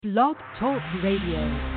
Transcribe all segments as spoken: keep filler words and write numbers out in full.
Blog Talk Radio.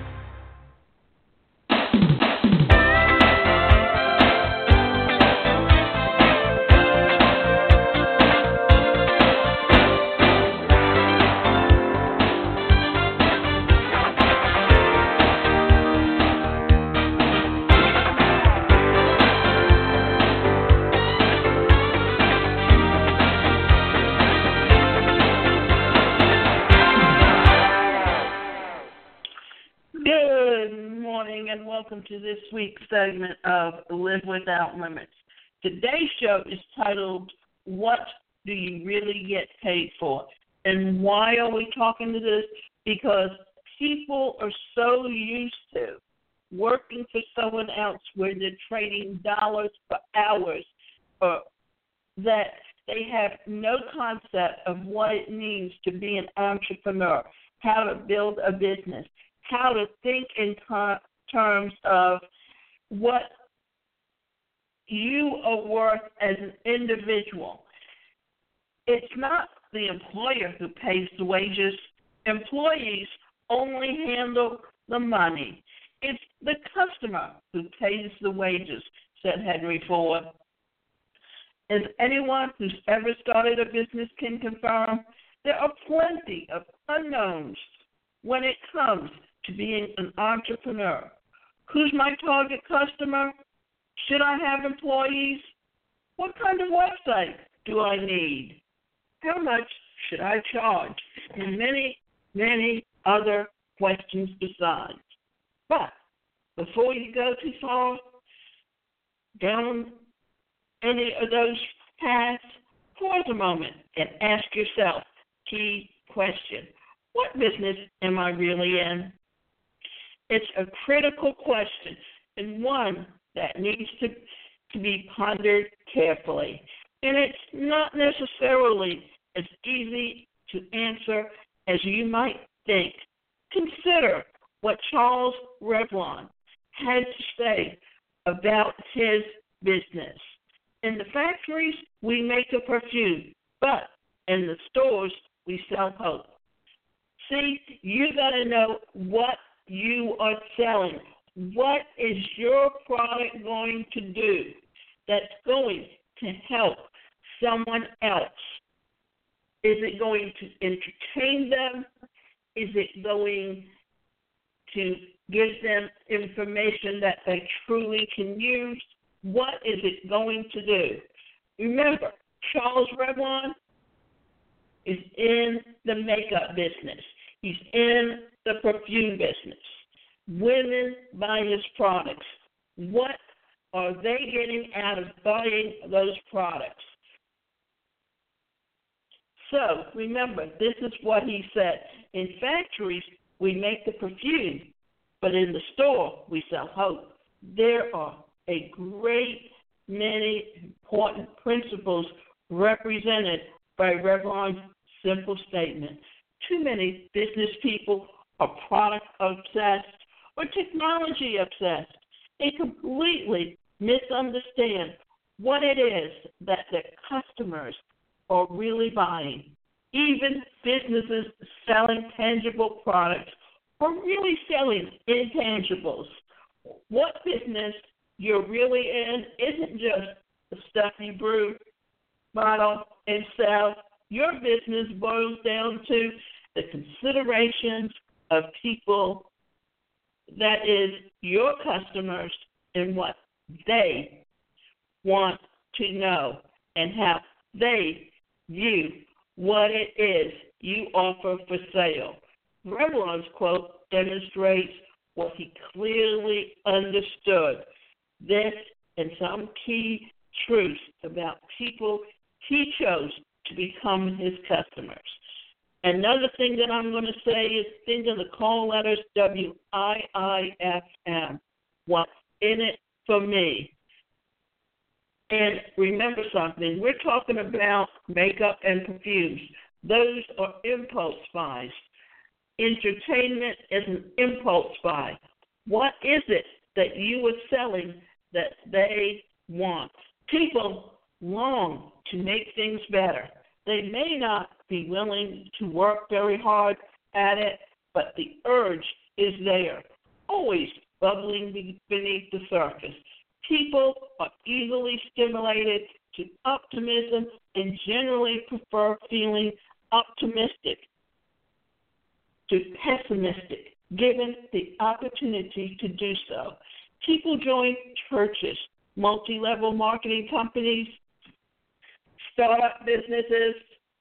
And welcome to this week's segment of Live Without Limits. Today's show is titled, What Do You Really Get Paid For? And why are we talking to this? Because people are so used to working for someone else where they're trading dollars for hours or that they have no concept of what it means to be an entrepreneur, how to build a business, how to think in terms terms of what you are worth as an individual. It's not the employer who pays the wages. Employees only handle the money. It's the customer who pays the wages, said Henry Ford. As anyone who's ever started a business can confirm, there are plenty of unknowns when it comes to being an entrepreneur. Who's my target customer? Should I have employees? What kind of website do I need? How much should I charge? And many, many other questions besides. But before you go too far down any of those paths, pause a moment and ask yourself, key question, what business am I really in? It's a critical question and one that needs to, to be pondered carefully. And it's not necessarily as easy to answer as you might think. Consider what Charles Revlon had to say about his business. In the factories, we make a perfume, but in the stores, we sell hope. See, you got to know what you are selling. What is your product going to do that's going to help someone else? Is it going to entertain them? Is it going to give them information that they truly can use? What is it going to do? Remember, Charles Revlon is in the makeup business. He's in the perfume business. Women buy his products. What are they getting out of buying those products? So, remember, this is what he said. In factories, we make the perfume, but in the store, we sell hope. There are a great many important principles represented by Revlon's simple statement. Too many business people are product obsessed or technology obsessed. They completely misunderstand what it is that their customers are really buying. Even businesses selling tangible products are really selling intangibles. What business you're really in isn't just the stuff you brew, bottle, and sell. Your business boils down to the considerations of people, that is, your customers, and what they want to know and how they view what it is you offer for sale. Revlon's quote demonstrates what he clearly understood. This and some key truths about people he chose to become his customers. Another thing that I'm going to say is think of the call letters W I I F M. What's in it for me? And remember something, we're talking about makeup and perfumes. Those are impulse buys. Entertainment is an impulse buy. What is it that you are selling that they want? People long to make things better. They may not be willing to work very hard at it, but the urge is there, always bubbling beneath the surface. People are easily stimulated to optimism and generally prefer feeling optimistic to pessimistic, given the opportunity to do so. People join churches, multi-level marketing companies, startup businesses,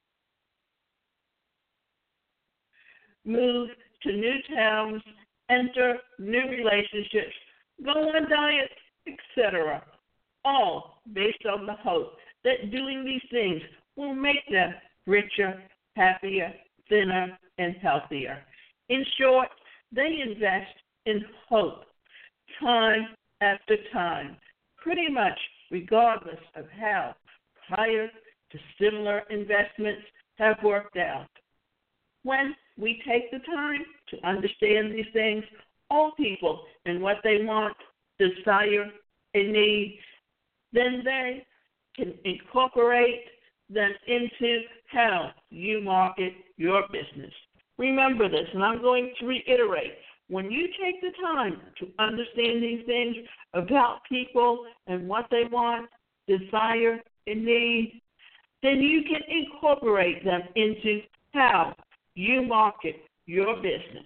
move to new towns, enter new relationships, go on diets, et cetera, all based on the hope that doing these things will make them richer, happier, thinner, and healthier. In short, they invest in hope time after time, pretty much regardless of how prior to similar investments have worked out. When we take the time to understand these things, all people and what they want, desire, and need, then they can incorporate them into how you market your business. Remember this, and I'm going to reiterate. When you take the time to understand these things about people and what they want, desire, and need, then you can incorporate them into how you market your business.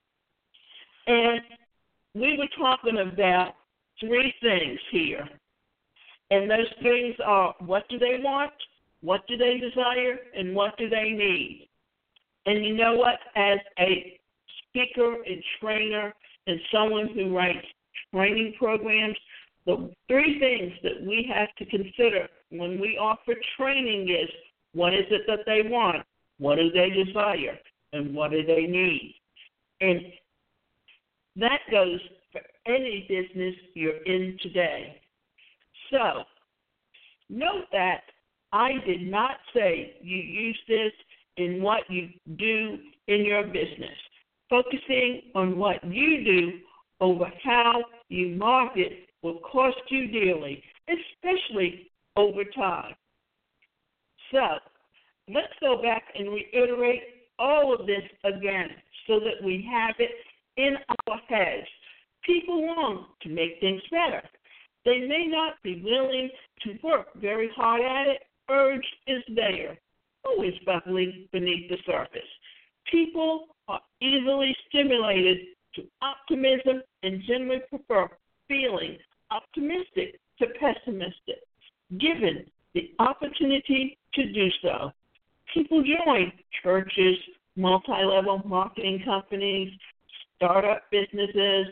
And we were talking about three things here. And those things are, what do they want, what do they desire, and what do they need? And you know what? As a speaker and trainer and someone who writes training programs, the three things that we have to consider when we offer training is, what is it that they want, what do they desire, and what do they need? And that goes for any business you're in today. So, note that I did not say you use this in what you do in your business. Focusing on what you do over how you market will cost you dearly, especially over time. So, let's go back and reiterate all of this again so that we have it in our heads. People want to make things better. They may not be willing to work very hard at it. Urge is there, always bubbling beneath the surface. People are easily stimulated to optimism and generally prefer feeling optimistic to pessimistic, given the opportunity to do so. People join churches, multi-level marketing companies, startup businesses,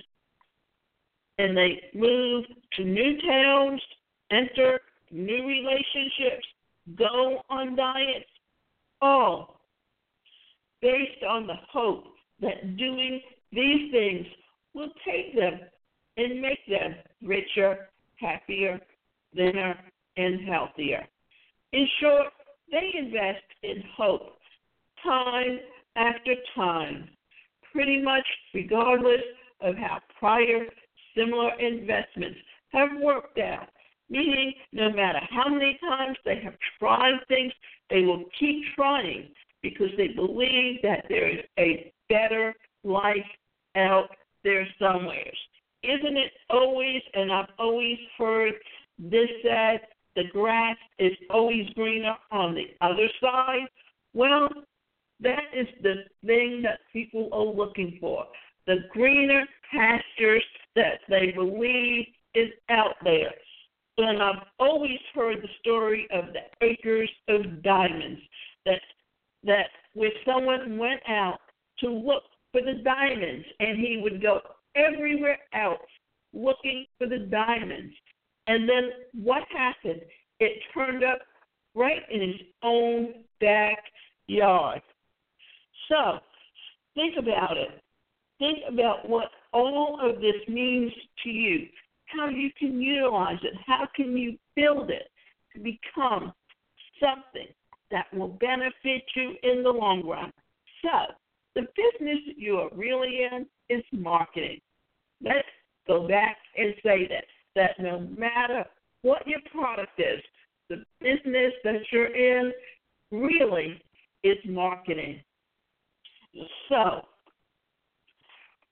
and they move to new towns, enter new relationships, go on diets, all based on the hope that doing these things will take them and make them richer, happier, thinner, and healthier. In short, they invest in hope time after time, pretty much regardless of how prior similar investments have worked out, meaning no matter how many times they have tried things, they will keep trying because they believe that there is a better life out there somewhere. Isn't it always, and I've always heard this said, the grass is always greener on the other side? Well, that is the thing that people are looking for, the greener pastures that they believe is out there. And I've always heard the story of the acres of diamonds, that that where someone went out to look for the diamonds, and he would go everywhere else looking for the diamonds. And then what happened? It turned up right in his own backyard. So think about it. Think about what all of this means to you, how you can utilize it, how can you build it to become something that will benefit you in the long run. So the business you are really in is marketing. Let's go back and say that, that no matter what your product is, the business that you're in really is marketing. So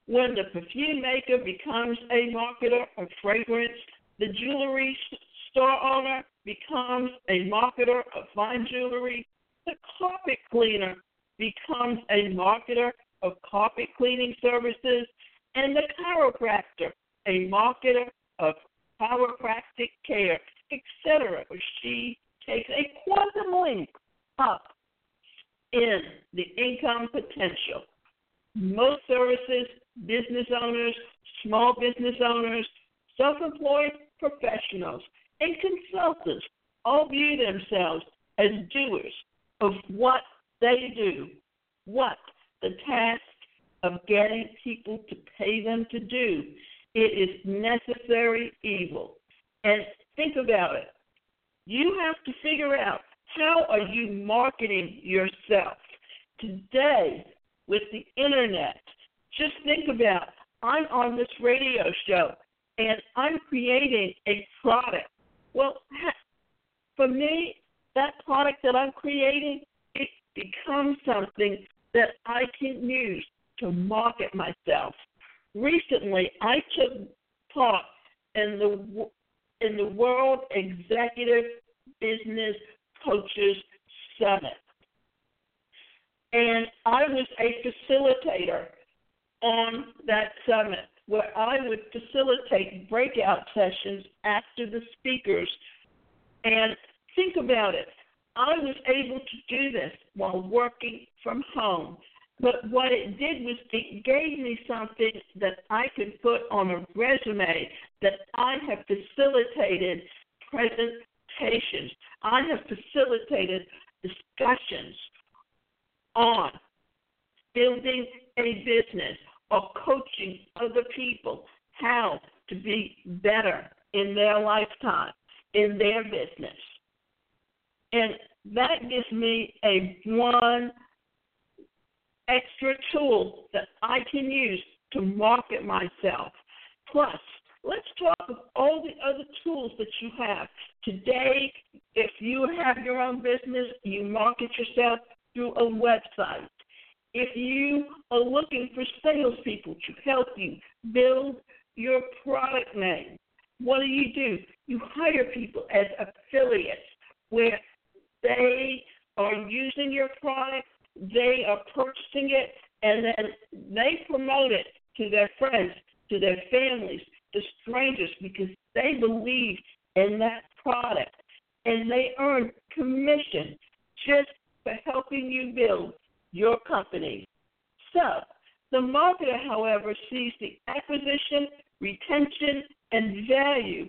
when the perfume maker becomes a marketer of fragrance, the jewelry store owner becomes a marketer of fine jewelry, the carpet cleaner becomes a marketer of carpet cleaning services, and the chiropractor a marketer of chiropractic care, et cetera. She takes a quantum leap up in the income potential. Most services, business owners, small business owners, self-employed professionals, and consultants all view themselves as doers of what they do, what the task of getting people to pay them to do. It is necessary evil. And think about it. You have to figure out, how are you marketing yourself? Today, with the internet, just think about, I'm on this radio show, and I'm creating a product. Well, for me, that product that I'm creating, it becomes something that I can use to market myself. Recently, I took part in the in the World Executive Business Coaches Summit, and I was a facilitator on that summit, where I would facilitate breakout sessions after the speakers. And think about it. I was able to do this while working from home. But what it did was it gave me something that I could put on a resume, that I have facilitated presentations. I have facilitated discussions on building a business or coaching other people how to be better in their lifetime, in their business. And that gives me a one extra tool that I can use to market myself. Plus, let's talk of all the other tools that you have. Today, if you have your own business, you market yourself through a website. If you are looking for salespeople to help you build your product name, what do you do? You hire people as affiliates where they are using your product, they are purchasing it, and then they promote it to their friends, to their families, to strangers, because they believe in that product, and they earn commission just for helping you build your company. So, the marketer, however, sees the acquisition, retention, and value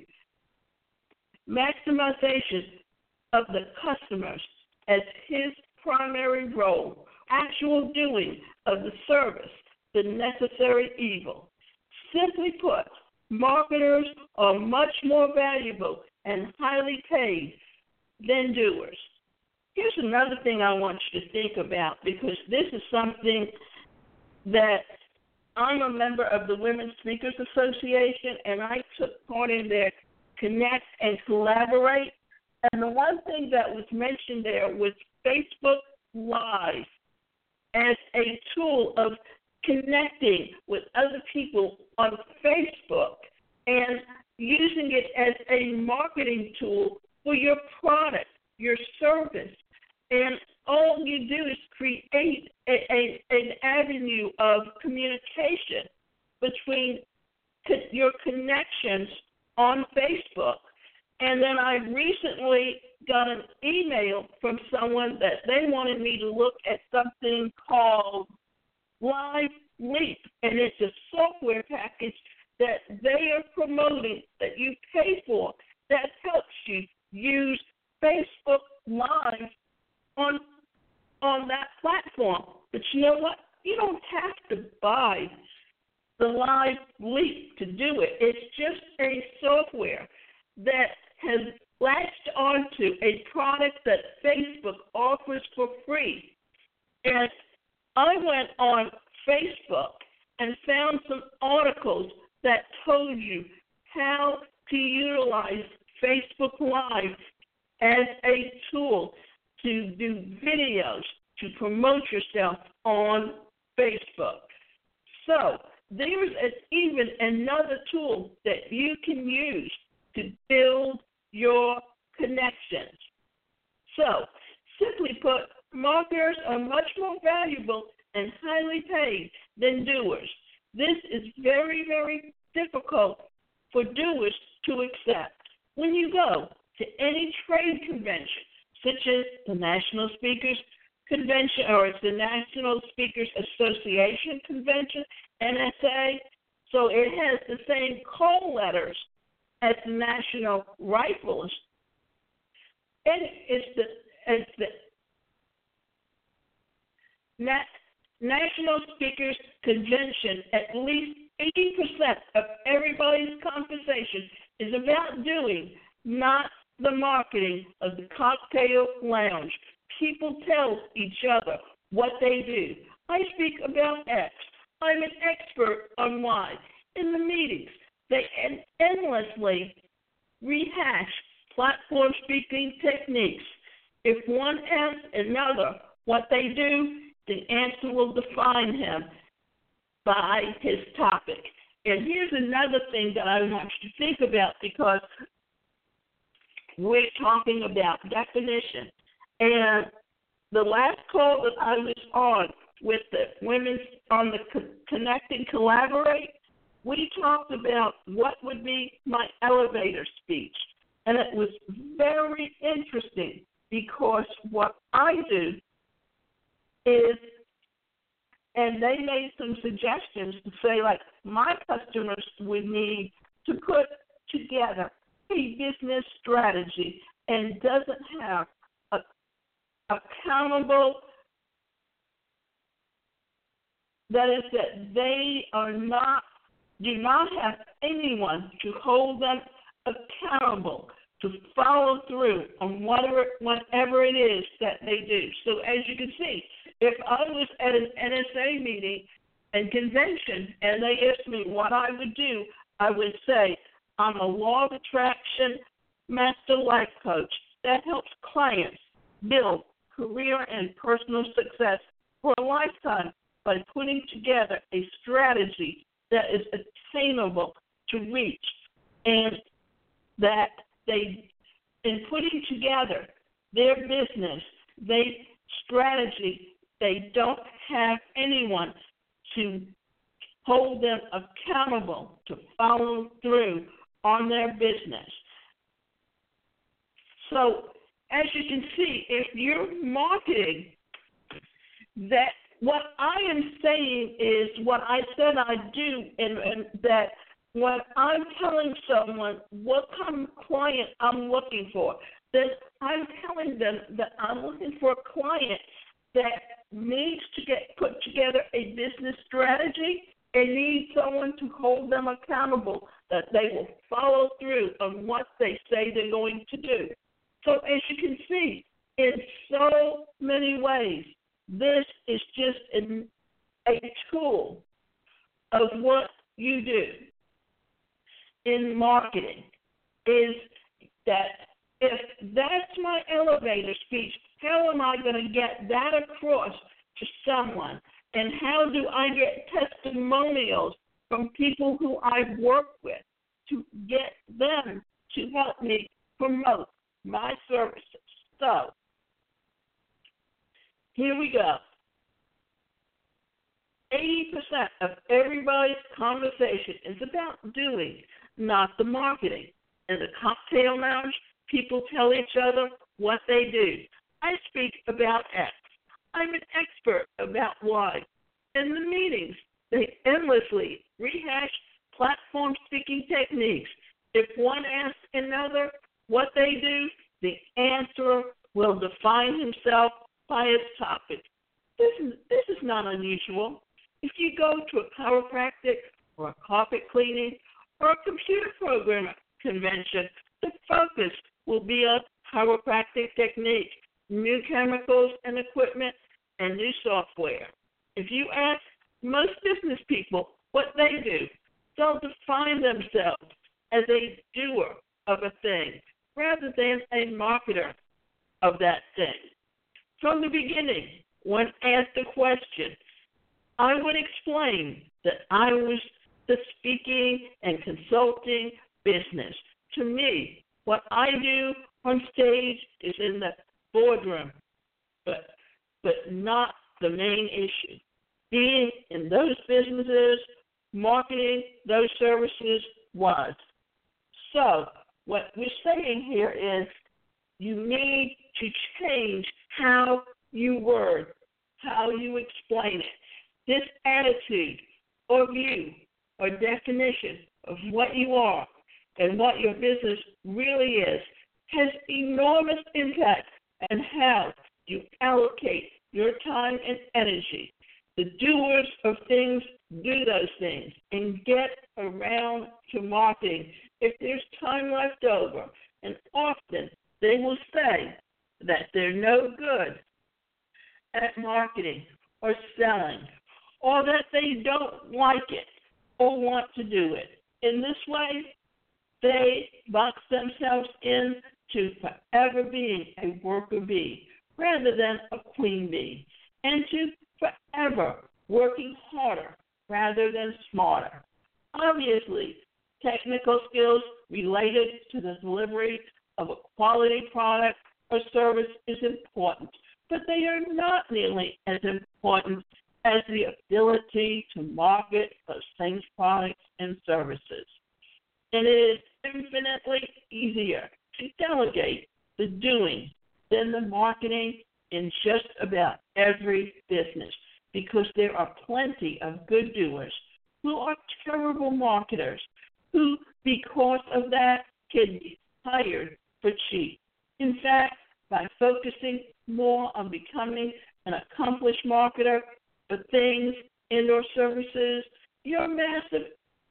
maximization of the customers as his primary role, actual doing of the service, the necessary evil. Simply put, marketers are much more valuable and highly paid than doers. Here's another thing I want you to think about, because this is something that I'm a member of the Women Speakers Association, and I took part in their Connect and Collaborate. And the one thing that was mentioned there was Facebook Live as a tool of connecting with other people on Facebook and using it as a marketing tool for your product, your service. And all you do is create a, a, an avenue of communication between co- your connections on Facebook. And then I recently got an email from someone that they wanted me to look at something called Live Leap, and it's a software package that they are promoting that you pay for that helps you use Facebook Live on on that platform. But you know what? You don't have to buy the Live Leap to do it. It's just a software that has latched onto a product that Facebook offers for free. And I went on Facebook and found some articles that told you how to utilize Facebook Live as a tool to do videos, to promote yourself on Facebook. So there's an, even another tool that you can use to build your connections. So, simply put, marketers are much more valuable and highly paid than doers. This is very, very difficult for doers to accept. When you go to any trade convention, such as the National Speakers Convention, or it's the National Speakers Association Convention, N S A, so it has the same call letters as the National Rifles, and it's the, it's the Na- National Speakers Convention. At least eighty percent of everybody's conversation is about doing, not the marketing of the cocktail lounge. People tell each other what they do. I speak about X. I'm an expert on Y. In the meetings, they en- endlessly rehash platform speaking techniques. If one asks another what they do, the answer will define him by his topic. And here's another thing that I want you to think about, because we're talking about definition. And the last call that I was on with the women on the Co- Connect and Collaborate, we talked about what would be my elevator speech. And it was very interesting, because what I do is, and they made some suggestions to say, like, my customers would need to put together a business strategy and doesn't have a accountable, that is that they are not, do not have anyone to hold them accountable to follow through on whatever, whatever it is that they do. So as you can see, if I was at an N S A meeting and convention and they asked me what I would do, I would say, I'm a law of attraction master life coach that helps clients build career and personal success for a lifetime by putting together a strategy that is attainable to reach, and that they, in putting together their business, they strategy, they don't have anyone to hold them accountable to follow through on their business. So, as you can see, if you're marketing, that what I am saying is what I said I'd do, and, and that when I'm telling someone what kind of client I'm looking for, then I'm telling them that I'm looking for a client that needs to get put together a business strategy and needs someone to hold them accountable, that they will follow through on what they say they're going to do. So as you can see, in so many ways, this is just an, a tool of what you do in marketing, is that if that's my elevator speech, how am I going to get that across to someone? And how do I get testimonials from people who I've worked with to get them to help me promote my services? So, here we go. eighty percent of everybody's conversation is about doing, not the marketing. In the cocktail lounge, people tell each other what they do. I speak about X. I'm an expert about Y. In the meetings, they endlessly rehash platform speaking techniques. If one asks another what they do, the answer will define himself by its topic. This is, this is not unusual. If you go to a chiropractic or a carpet cleaning or a computer programmer convention, the focus will be on chiropractic technique, new chemicals and equipment, and new software. If you ask most business people what they do, they'll define themselves as a doer of a thing rather than a marketer of that thing. From the beginning, when asked a question, I would explain that I was the speaking and consulting business. To me, what I do on stage is in the boardroom, but but not the main issue. Being in those businesses, marketing those services was. So what we're saying here is you need to change how you word, how you explain it. This attitude or view or definition of what you are and what your business really is has enormous impact on how you allocate your time and energy. The doers of things do those things and get around to marketing if there's time left over. And often they will say that they're no good at marketing or selling, or that they don't like it or want to do it. In this way, they box themselves into forever being a worker bee rather than a queen bee, and to forever working harder rather than smarter. Obviously, technical skills related to the delivery of a quality product or service is important, but they are not nearly as important as the ability to market those same products and services. And it is infinitely easier to delegate the doing than the marketing in just about every business, because there are plenty of good doers who are terrible marketers who, because of that, can be hired for cheap. In fact, by focusing more on becoming an accomplished marketer for things and or services, your massive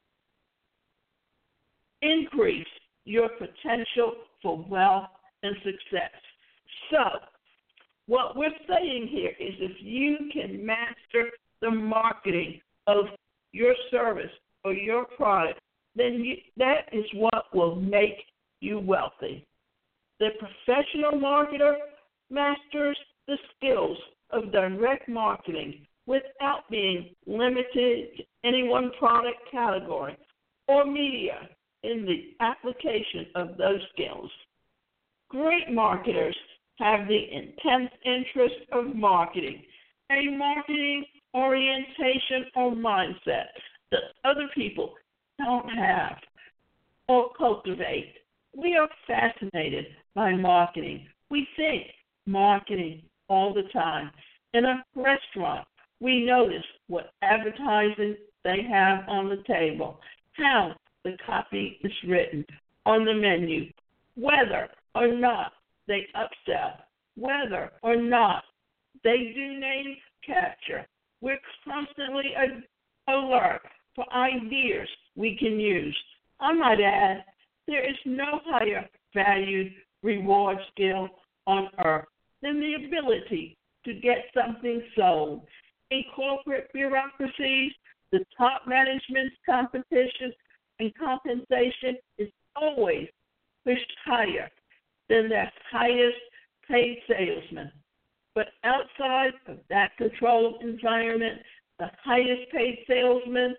increase your potential for wealth and success. So, what we're saying here is if you can master the marketing of your service or your product, then you, that is what will make you wealthy. The professional marketer masters the skills of direct marketing without being limited to any one product category or media in the application of those skills. Great marketers have the intense interest of marketing, a marketing orientation or mindset that other people don't have or cultivate. We are fascinated by marketing. We think marketing all the time. In a restaurant, we notice what advertising they have on the table, how the copy is written on the menu, whether or not they upsell, whether or not they do name capture. We're constantly alert for ideas we can use. I might add, there is no higher valued reward skill on earth than the ability to get something sold. In corporate bureaucracies, the top management's competition and compensation is always pushed higher than their highest paid salesman. But outside of that controlled environment, the highest paid salesman,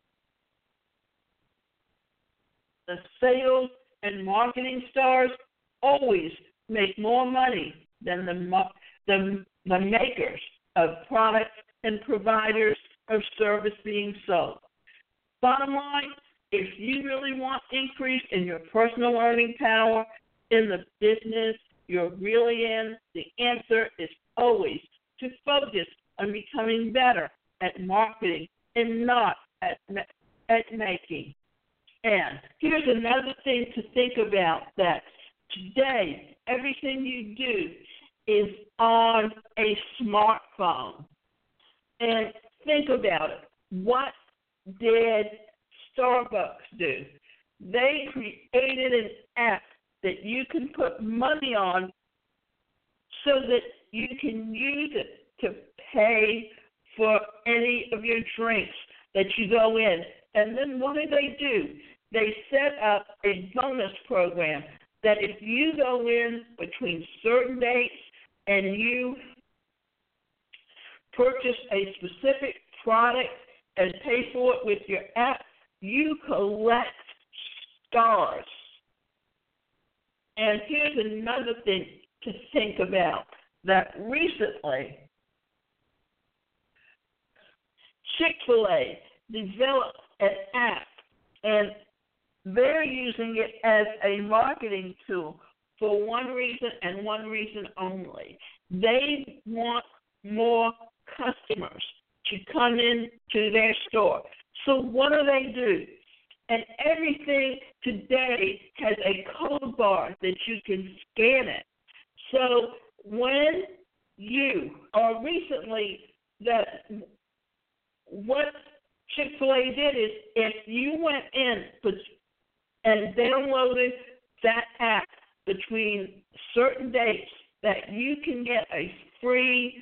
the sales and marketing stars always make more money than the, the, the makers of products and providers of service being sold. Bottom line, if you really want increase in your personal earning power in the business you're really in, the answer is always to focus on becoming better at marketing and not at, at making. And here's another thing to think about, that today everything you do is on a smartphone. And think about it. What did Starbucks do? They created an app that you can put money on so that you can use it to pay for any of your drinks that you go in. And then what do they do? They set up a bonus program that if you go in between certain dates and you purchase a specific product and pay for it with your app, you collect stars. And here's another thing to think about, that recently Chick-fil-A developed an app, and they're using it as a marketing tool for one reason and one reason only. They want more customers to come in to their store. So what do they do? And everything today has a code bar that you can scan it. So when you, or recently, that what Chick-fil-A did is if you went in and downloaded that app between certain dates, that you can get a free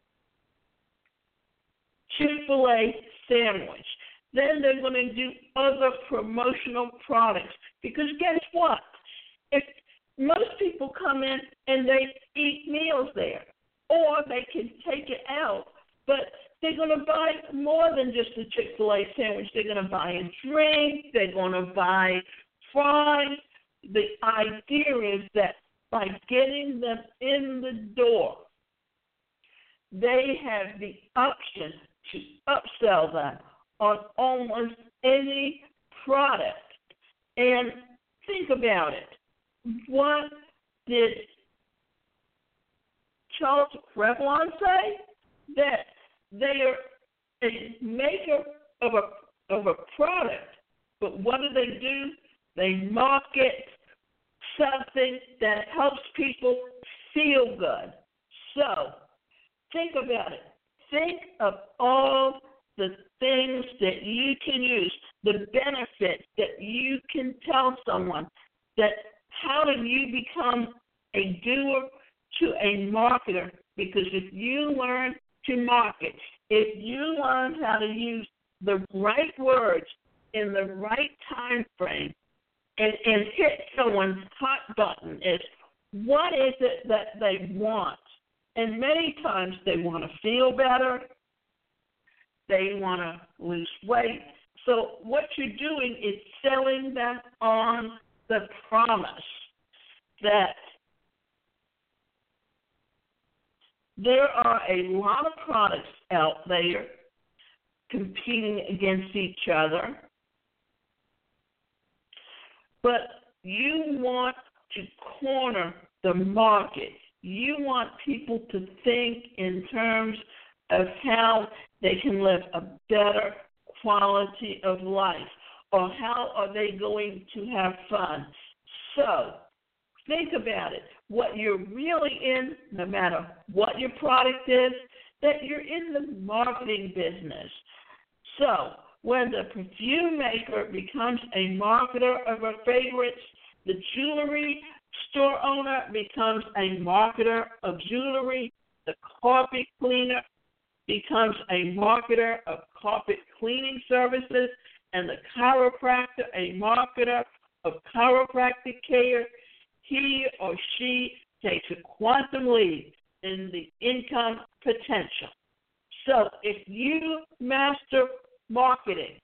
Chick-fil-A sandwich. Then they're going to do other promotional products. Because guess what? If most people come in and they eat meals there, or they can take it out, but they're going to buy more than just a Chick-fil-A sandwich. They're going to buy a drink. They're going to buy fries. The idea is that by getting them in the door, they have the option to upsell them on almost any product. And think about it. What did Charles Revlon say? That they are a maker of a of a product, but what do they do? They market something that helps people feel good. So think about it. Think of all the things that you can use, the benefits that you can tell someone, that how do you become a doer to a marketer? Because if you learn to market, if you learn how to use the right words in the right time frame and, and hit someone's hot button, is what is it that they want? And many times they want to feel better. They want to lose weight. So what you're doing is selling them on the promise that there are a lot of products out there competing against each other, but you want to corner the market. You want people to think in terms of how they can live a better quality of life, or how are they going to have fun. So think about it. What you're really in, no matter what your product is, that you're in the marketing business. So when the perfume maker becomes a marketer of her favorites, the jewelry store owner becomes a marketer of jewelry, the carpet cleaner becomes a marketer of carpet cleaning services, and the chiropractor a marketer of chiropractic care. He or she takes a quantum leap in the income potential. So if you master marketing,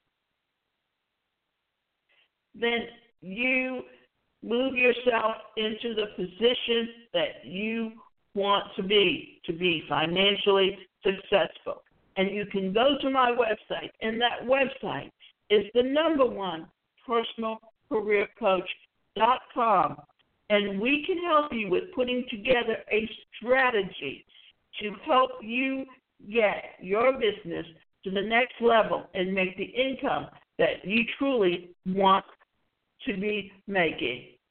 then you move yourself into the position that you want to be, to be financially successful. And you can go to my website, and that website is the number one, personal career coach dot com. And we can help you with putting together a strategy to help you get your business to the next level and make the income that you truly want to be making.